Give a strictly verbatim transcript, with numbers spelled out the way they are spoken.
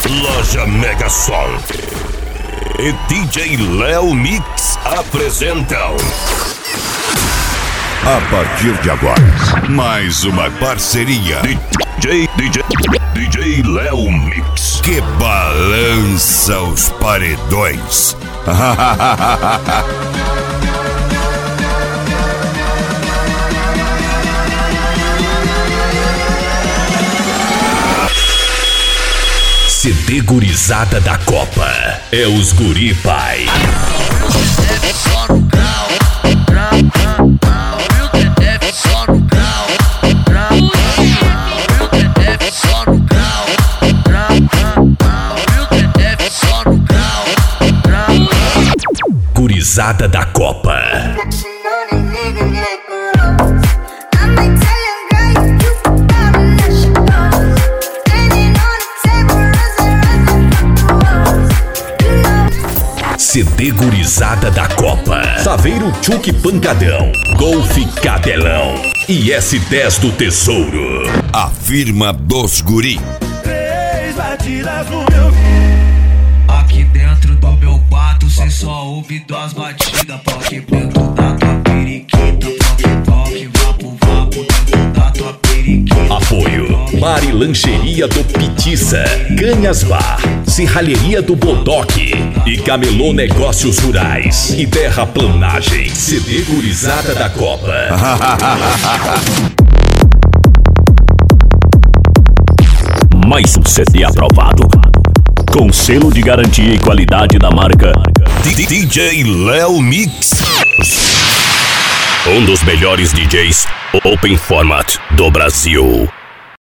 Loja Mega Som e D J Léo Mix apresentam. A partir de agora, mais uma parceria D J, D J, D J Léo Mix, que balança os paredões. C D Gurizada da Copa é os Guri Pai. Gurizada da Copa. C D Gurizada da Copa. Saveiro Tchuk Pancadão, Golf Cabelão e S dez do Tesouro. A firma dos Guri. Três batidas no meu. Aqui dentro do meu quarto cê só ouve duas batidas. Poque dentro da tua periquita. Poque, poque, vapo, vapo dentro da tua periquita. Apoio Bar e Lancheria do Pitiça, Canhas Bar, Serralheria do Bodoque e Camelô Negócios Rurais e Terraplanagem. C D Gurizada da Copa. Mais um C D aprovado, com selo de garantia e qualidade da marca D J Léo Mix, um dos melhores D Js Open Format do Brasil.